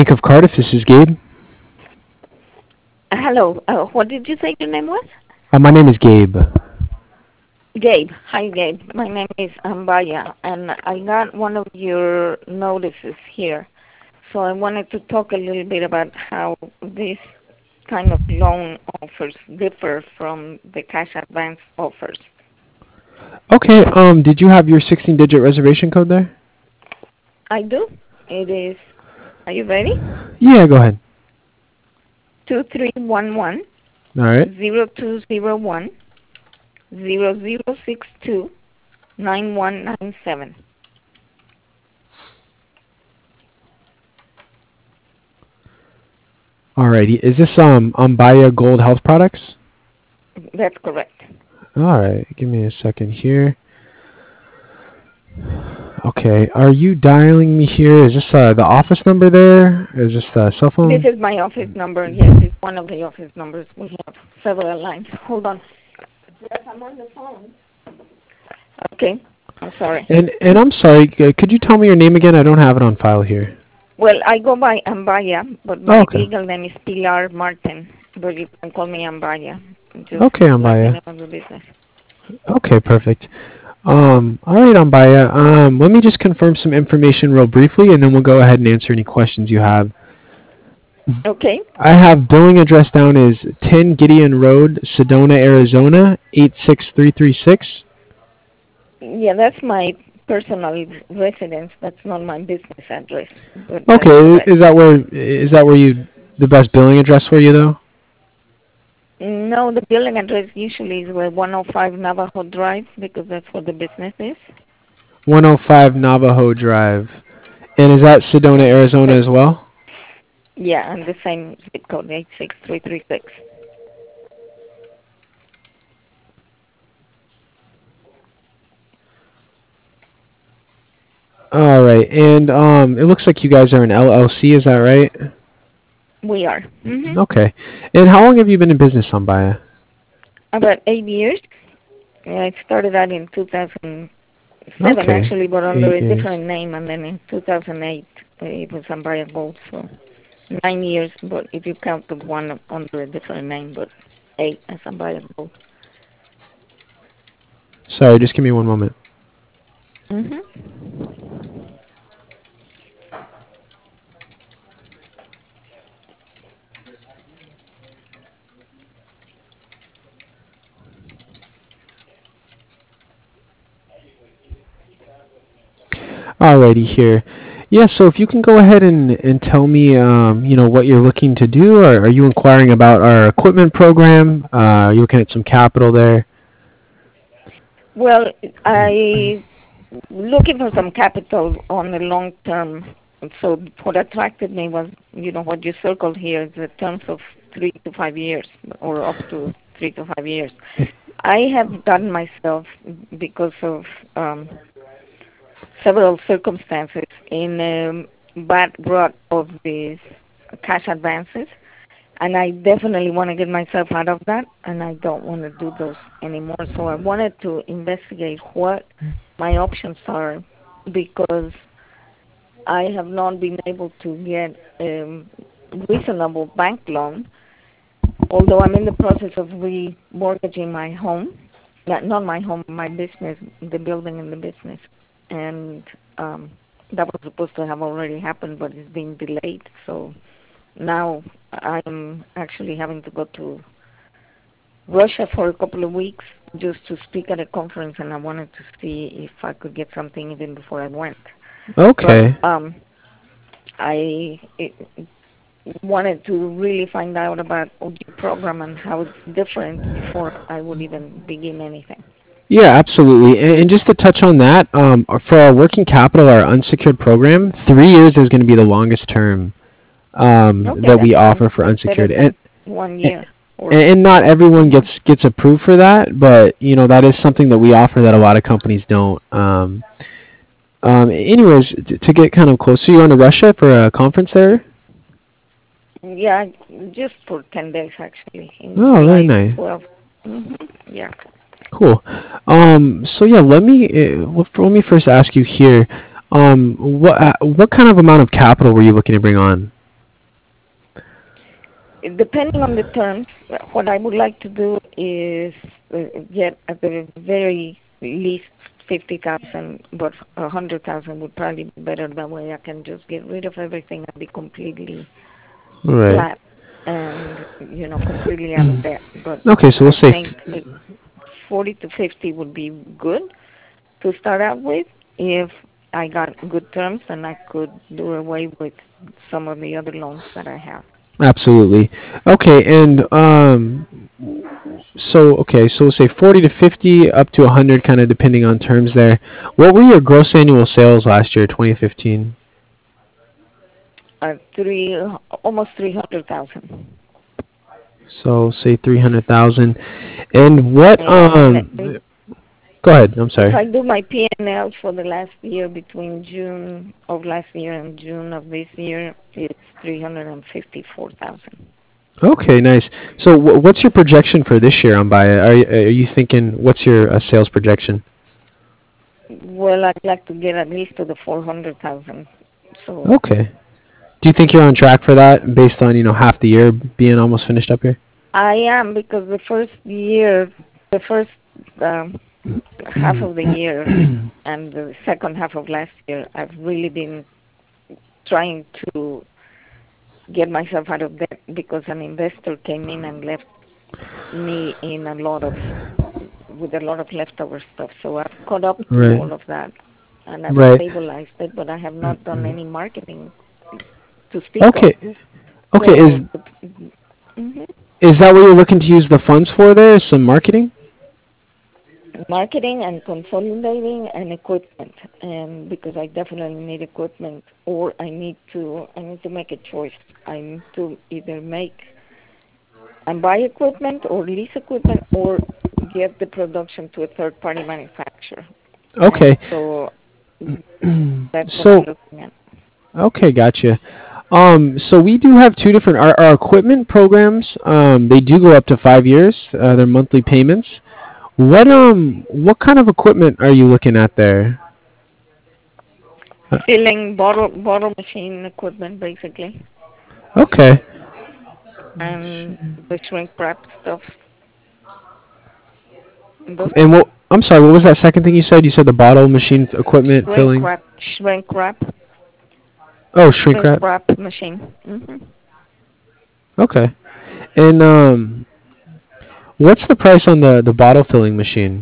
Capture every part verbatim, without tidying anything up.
Bank of Cardiff. This is Gabe. Hello. Uh, what did you say your name was? Uh, my name is Gabe. Gabe. Hi, Gabe. My name is Ambaya, and I got one of your notices here. So I wanted to talk a little bit about how this kind of loan offers differ from the cash advance offers. Okay. Um, did you have your sixteen-digit reservation code there? I do. It is, are you ready? Yeah. Go ahead. two three one one All right. zero two zero one zero zero six two nine one nine seven. Alrighty. Is this um Ambaya Gold Health Products? That's correct. All right. Give me a second here. Okay. Are you dialing me here? Is this uh, the office number there? Is this the cell phone? This is my office number. Yes, it's one of the office numbers. We have several lines. Hold on. Yes, I'm on the phone. Okay. I'm sorry. And and I'm sorry. uh, Could you tell me your name again? I don't have it on file here. Well, I go by Ambaya, but Oh, my okay. legal name is Pilar Martin. But you can call me Ambaya. Just Okay, like the Ambaya. name of the business. Okay, perfect. Um, all right, Ambaya. Um, let me just confirm some information real briefly, and then we'll go ahead and answer any questions you have. Okay. I have billing address down as ten Gideon Road, Sedona, Arizona, eight six three three six. Yeah, that's my personal residence. That's not my business address. But that's Okay, correct. is that where is that where you the best billing address for you though? No, the billing address usually is where one oh five Navajo Drive because that's where the business is. one oh five Navajo Drive. And is that Sedona, Arizona as well? Yeah, and the same zip code, eight six three three six. All right. And um, it looks like you guys are an L L C, is that right? We are. Mm-hmm. Okay. And how long have you been in business, Ambaya? About eight years. Yeah, I started out in two thousand seven, Okay. actually, but under Eight a years. different name, and then in two thousand eight, uh, it was Ambaya Gold, so nine years, but if you count the one under a different name, but eight as Ambaya Gold. Sorry, just give me one moment. Mm-hmm. Alrighty here. Yeah, so if you can go ahead and, and tell me, um, you know, what you're looking to do, or are you inquiring about our equipment program? Uh, are you looking at some capital there? Well, I looking for some capital on the long term. So what attracted me was, you know, what you circled here, the terms of three to five years, or up to three to five years. I have done myself because of um, several circumstances in um, bad rut of these cash advances, and I definitely want to get myself out of that, and I don't want to do those anymore. So I wanted to investigate what my options are because I have not been able to get a um, reasonable bank loan, although I'm in the process of remortgaging my home, not, not my home, my business, the building and the business. And um, that was supposed to have already happened, but it's being delayed. So now I'm actually having to go to Russia for a couple of weeks just to speak at a conference, and I wanted to see if I could get something even before I went. But Okay. um, I it, wanted to really find out about O G program and how it's different before I would even begin anything. Yeah, absolutely. And, and just to touch on that, um, for our working capital, our unsecured program, three years is going to be the longest term um, Okay, that that's we fine. offer for That's better unsecured. And, than one and year or and not everyone one gets month. gets approved for that, but you know that is something that we offer that a lot of companies don't. Um, um, anyways, t- to get kind of closer, you're going to Russia for a conference there. Yeah, just for ten days actually, in Oh, very July nice. twelfth. Hmm. Yeah. Cool. Um, so yeah, let me uh, let let me first ask you here. Um, what uh, what kind of amount of capital were you looking to bring on? Depending on the terms, what I would like to do is uh, get at the very least fifty thousand, but a hundred thousand would probably be better. That way, I can just get rid of everything and be completely Right. flat and you know completely out of debt. But Okay, so we'll I say think uh, forty to fifty would be good to start out with. If I got good terms, then I could do away with some of the other loans that I have. absolutely. Okay, and um, so okay, so we'll say forty to fifty, up to one hundred, kind of depending on terms there. What were your gross annual sales last year, twenty fifteen? Uh, three, almost three hundred thousand. So say three hundred thousand. And what And um go ahead, I'm if I sorry. do my P and L for the last year, between June of last year and June of this year, it's three hundred and fifty-four thousand. Okay, nice. So wh- what's your projection for this year on buy it? Are you, are you thinking what's your uh, sales projection? Well, I'd like to get at least to the four hundred thousand. So Okay. Do you think you're on track for that based on, you know, half the year being almost finished up here? I am, because the first year, the first um, half of the year and the second half of last year, I've really been trying to get myself out of debt because an investor came in and left me in a lot of with a lot of leftover stuff. So I've caught up to Right. all of that and I've Right. stabilized it, but I have not done any marketing to speak of. Okay. Okay, So is mhm. is that what you're looking to use the funds for there? Some marketing? Marketing and consolidating and equipment, and because I definitely need equipment, or I need to I need to make a choice. I need to either make and buy equipment or lease equipment or get the production to a third party manufacturer. And Okay. so that's what I'm So, looking at. okay, gotcha. Um, so we do have two different our, our equipment programs. Um, they do go up to five years. Uh, they're monthly payments. What um what kind of equipment are you looking at there? Uh, Filling bottle bottle machine equipment basically, okay. and the shrink wrap stuff. The And what I'm sorry, what was that second thing you said? You said the bottle machine equipment shrink filling. wrap shrink wrap Oh, shrink shrink wrap. wrap machine. hmm Okay. And um what's the price on the the bottle filling machine?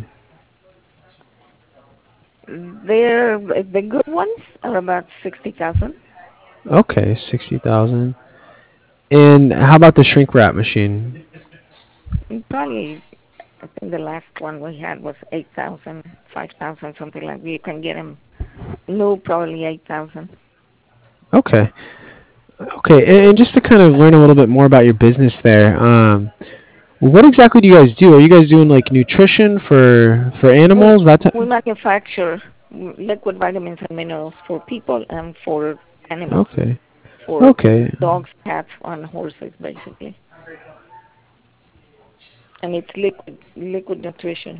They're the good ones are about sixty thousand. Okay, sixty thousand. And how about the shrink wrap machine? Probably, I think the last one we had was eight thousand, five thousand, something like that. You can get them new, probably eight thousand. Okay. Okay, and, and just to kind of learn a little bit more about your business there, um, what exactly do you guys do? Are you guys doing like nutrition for for We animals? That we t- manufacture liquid vitamins and minerals for people and for animals, okay. for Okay. dogs, cats, and horses, basically. And it's liquid liquid nutrition.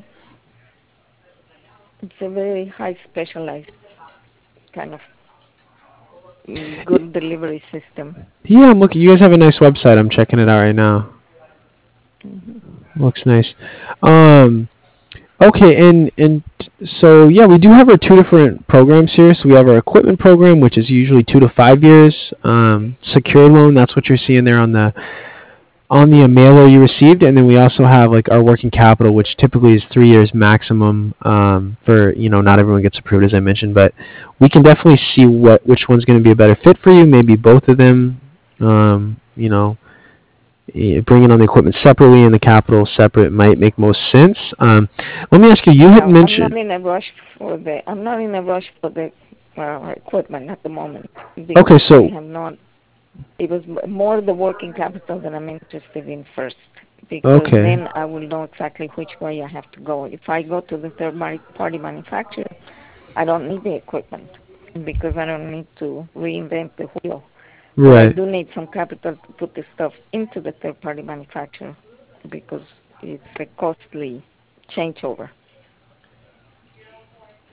It's a very high specialized kind of mm, Y- good delivery system. Yeah, I'm looking. You guys have a nice website. I'm checking it out right now. hmm Looks nice. Um, okay, and and so yeah, we do have our two different programs here. So we have our equipment program, which is usually two to five years. Um, secure loan, that's what you're seeing there on the on the mailer you received, and then we also have like our working capital, which typically is three years maximum. Um, for you know, not everyone gets approved, as I mentioned, but we can definitely see what which one's going to be a better fit for you. Maybe both of them. Um, you know, eh, bringing on the equipment separately and the capital separate might make most sense. Um, let me ask you. You had Yeah, I'm not mentioned. in a rush for the I'm not in a rush for the uh, equipment at the moment Okay, because I so have not. It was m- more the working capital that I'm interested in first, because okay, then I will know exactly which way I have to go. If I go to the third mari- party manufacturer, I don't need the equipment because I don't need to reinvent the wheel. But I right. do need some capital to put the stuff into the third party manufacturer because it's a costly changeover.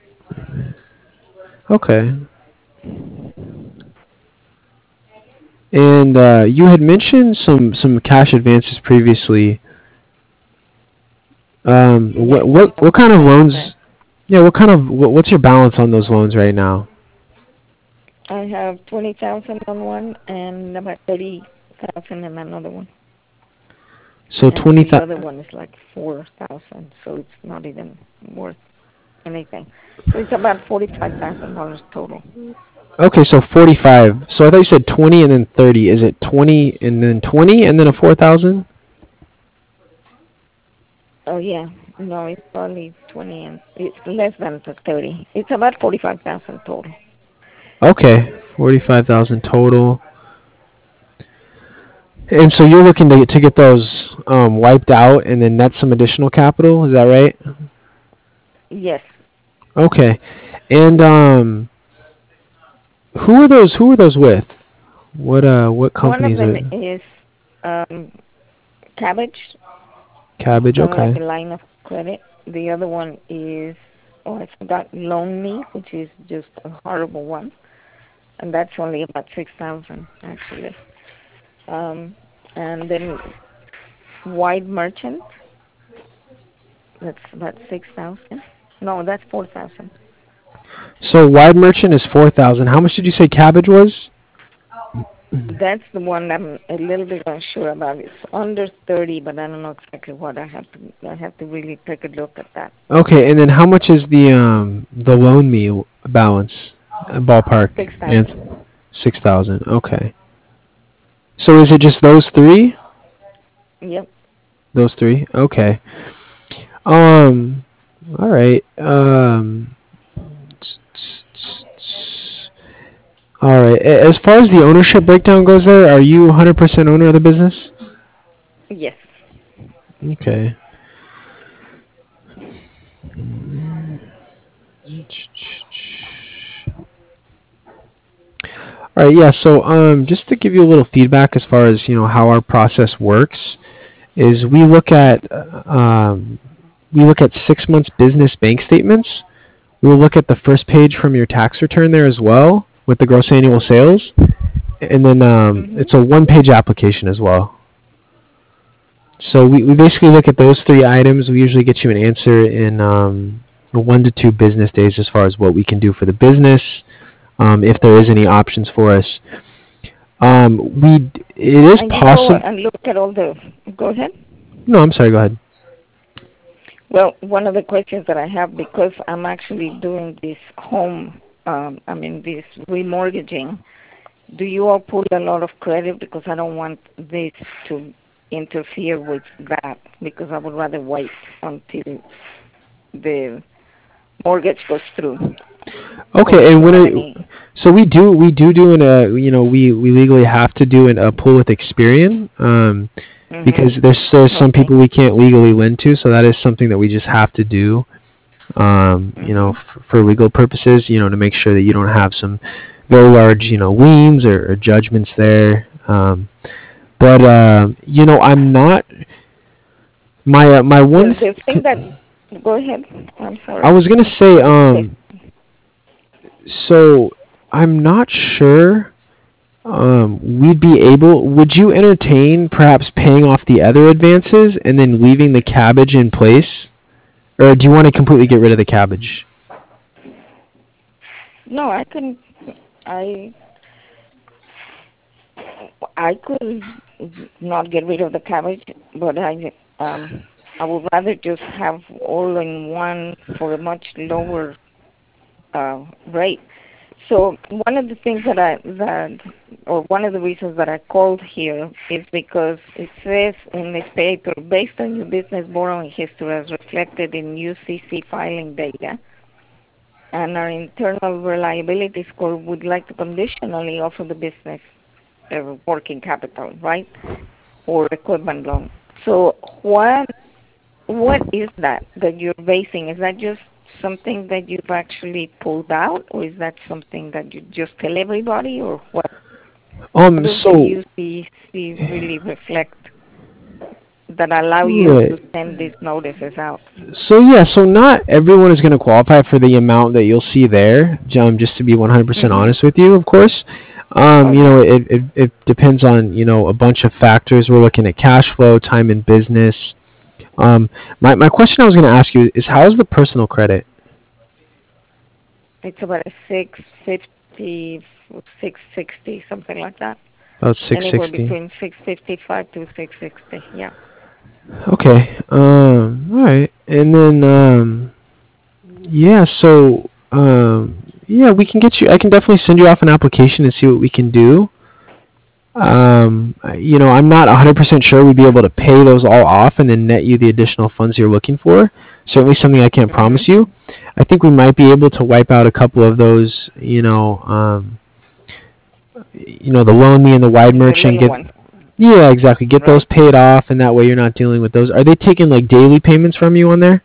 Okay. And uh, you had mentioned some some cash advances previously. Um, Yes, what what what kind of I have loans? that. Yeah, what kind of what, what's your balance on those loans right now? I have twenty thousand on one and about thirty thousand in another one. So And twenty. the Th- other one is like four thousand, so it's not even worth anything. So it's about forty-five thousand dollars total. okay, so forty-five. So I thought you said twenty and then thirty. Is it twenty and then twenty and then a four thousand? Oh yeah, no, it's only twenty and it's less than the thirty. It's about forty-five thousand total. Okay, forty-five thousand total. And so you're looking to to get those um, wiped out and then net some additional capital. Is that right? Yes, Okay. And um, who are those? Who are those with? What uh, what one of companies them are is um, Cabbage, Cabbage? kind of like Okay. a line of credit. The other one is, oh, I forgot, Loan Me, which is just a horrible one, and that's only about six thousand actually. Um, and then Wide Merchant, that's about six thousand. No, that's four thousand. So Wide Merchant is four thousand. How much did you say Cabbage was? That's the one I'm a little bit unsure about. It's under thirty, but I don't know exactly what. I have to I have to really take a look at that. Okay, and then how much is the um the loan me balance uh, ballpark? Six And thousand. six thousand. Okay. So is it just those three? Yep. Those three. Okay. Um. All right. Um. All right. A- As far as the ownership breakdown goes, there, are you one hundred percent owner of the business? Yes. Okay. All right. Yeah. So, um, just to give you a little feedback as far as you know how our process works, is we look at uh, um, we look at six months business bank statements. We'll look at the first page from your tax return there as well with the gross annual sales, and then um, Mhm. it's a one-page application as well. So we, we basically look at those three items. We usually get you an answer in um, one to two business days as far as what we can do for the business, um, if there is any options for us. Um, we it is And you go possible. and look at all the. Go ahead. No, I'm sorry. Go ahead. Well, one of the questions that I have, because I'm actually doing this home, um, I mean this remortgaging. Do you all pull a lot of credit? Because I don't want this to interfere with that. Because I would rather wait until the mortgage goes through for Okay, me and to when have are, any. so we do we do do an uh you know we we legally have to do an, a pool with Experian um because Mhm. there's there's some Okay. people we can't legally lend to, so that is something that we just have to do um you know Mhm. f- for legal purposes, you know to make sure that you don't have some very large you know liens or, or judgments there. Um, but uh, you know I'm not my uh, my Well, one the thing th- that. Go ahead. I'm I sorry. was gonna say Okay. um so I'm not sure um, we'd be able. Would you entertain perhaps paying off the other advances and then leaving the cabbage in place, or do you want to completely get rid of the cabbage? No, I couldn't. I I could not get rid of the cabbage, but I um I would rather just have all in one for a much lower uh, rate. So one of the things that I that or one of the reasons that I called here is because it says in this paper, based on your business borrowing history as reflected in U C C filing data and our internal reliability score, would like to conditionally offer the business a working capital, right, or equipment loan. So what what is that that you're basing? Is that just something that you've actually pulled out, or is that something that you just tell everybody, or what? What Um. does the So. U C C really reflect that allow you Right. to send these notices out? So yeah. So not everyone is going to qualify for the amount that you'll see there. Um. Just to be one hundred percent Mhm. honest with you, of course. Um, you know, Okay. it, it it depends on you know a bunch of factors. We're looking at cash flow, time in business. Um, my my question I was going to ask you is how is the personal credit? It's about a six fifty, six sixty, something like that. About six Anywhere sixty. between six fifty-five to six sixty. Yeah. Okay. Um. All right. And then um. Yeah. So um. Yeah, we can get you. I can definitely send you off an application and see what we can do. Um. I- You know, I'm not one hundred percent sure we'd be able to pay those all off and then net you the additional funds you're looking for. Certainly something I can't promise Mhm. you. I think we might be able to wipe out a couple of those. You know. Um. You know, the loan me and the wide The merchant little get. one, Yeah, exactly. Get those right? paid off, and that way you're not dealing with those. Are they taking like daily payments from you on there?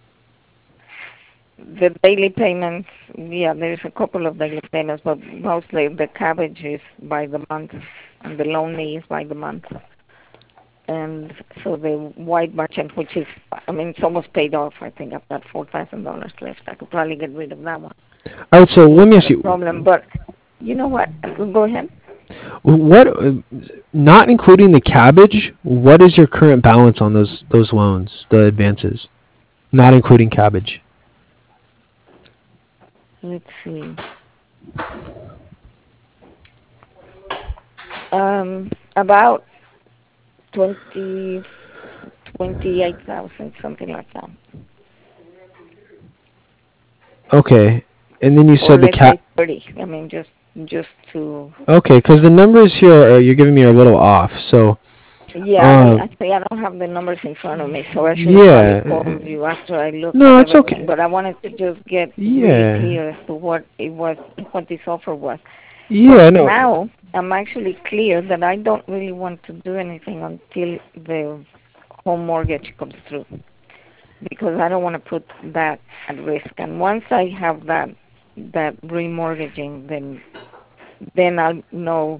The daily payments, yeah, there's a couple of daily payments, but mostly the cabbage is by the month, and the loan me is by the month. And so the white merchant, which is, I mean, it's almost paid off. I think I've got four thousand dollars left. I could probably get rid of that one. All right, so let It's me ask not a you, problem. But you know what? Go ahead. what, uh, not including the cabbage, what is your current balance on those those loans, the advances, not including cabbage? Let's see. Um, about twenty, twenty-eight thousand, something like that, Okay, and then you or said the let's cap. say thirty. I mean, just just to. Okay, because the numbers here are, you're giving me are a little off. So, Yeah, I um, actually I don't have the numbers in front of me, so I should have probably yeah, called you after I looked at no, it's everything. okay. But I wanted to just get really Yeah, clear as to what it was, what this offer was. For yeah, no, now, I'm actually clear that I don't really want to do anything until the home mortgage comes through, because I don't want to put that at risk. And once I have that that remortgaging, then then I'll know.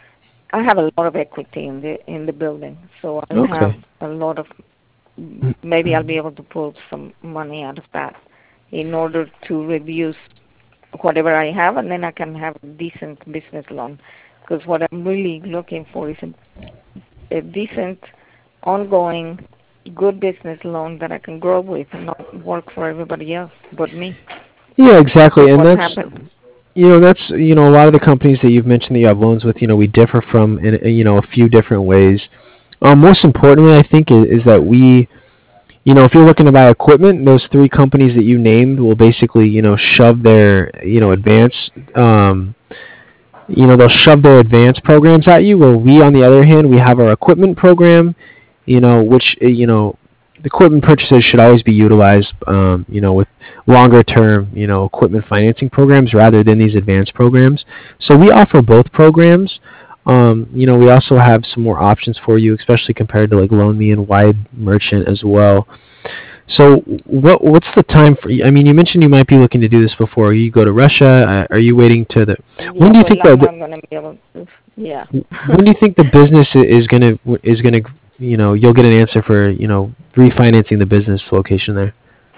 I have a lot of equity in the in the building, so I'll have okay. a lot of, maybe I'll be able to pull some money out of that in order to reduce whatever I have, and then I can have a decent business loan. Because what I'm really looking for is a, a decent, ongoing, good business loan that I can grow with and not work for everybody else but me. Yeah, exactly, Because and what that's happened? you know that's you know a lot of the companies that you've mentioned that you have loans with, you know, we differ from in you know a few different ways. Um, most importantly, I think is, is that we, you know, if you're looking to buy equipment, those three companies that you named will basically, you know, shove their, you know, advance, um, you know, they'll shove their advance programs at you. Where we, on the other hand, we have our equipment program, you know, which, uh, you know, the equipment purchases should always be utilized, um, you know, with longer term, you know, equipment financing programs rather than these advanced programs. So we offer both programs. Um, you know, we also have some more options for you, especially compared to like Loan Me and Wide Merchant as well. So what what's the time for? I mean, you mentioned you might be looking to do this before you go to Russia. Uh, are you waiting to the? When Yeah, do you well, think I'm the not going to be able to. Yeah. when do you think the business i- is gonna is gonna you know you'll get an answer for you know refinancing the business location there?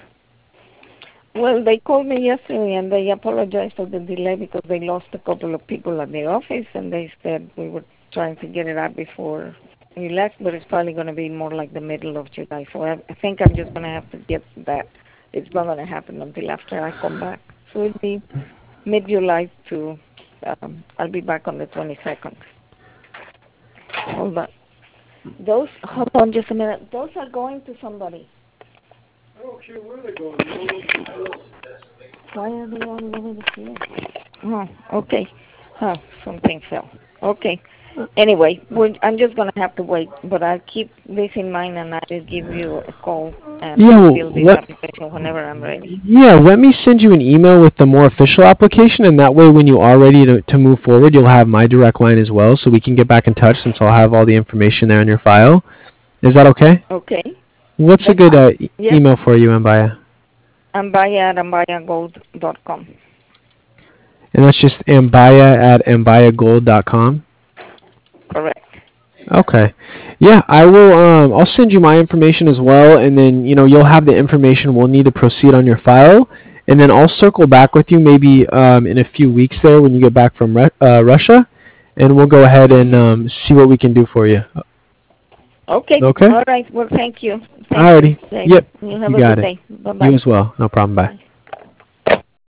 Well, they called me yesterday and they apologized for the delay because they lost a couple of people at the office, and they said we were trying to get it out before we left, but it's probably going to be more like the middle of July. So I, I think I'm just going to have to get that. It's not going to happen until after I come back. So it'll be mid-July to, um, I'll be back on the twenty-second. Hold on. Those, hold on just a minute. Those are going to somebody. Why are they all over the here? Oh, okay. Huh, something fell. Okay. Anyway, we're, I'm just going to have to wait, but I'll keep this in mind and I'll give you a call and Yeah, well, fill this let application whenever I'm ready. yeah let me send you an email with the more official application, and that way when you are ready to to move forward, you'll have my direct line as well, so we can get back in touch since I'll have all the information there in your file. Is that okay? Okay, What's a that's good fine. uh, e- Yes, email for you, Ambaya? Ambaya at ambaya gold dot com. And that's just ambaya at ambaya gold dot com. Correct. Okay. Yeah, I will um I'll send you my information as well, and then you know you'll have the information we'll need to proceed on your file, and then I'll circle back with you maybe um in a few weeks there when you get back from Ru- uh, Russia, and we'll go ahead and um, see what we can do for you. Okay. Okay. All right. Well, thank you. Thank Alrighty. you. Yep. You have You a got good it. day. Bye bye. You as well. No problem. Bye.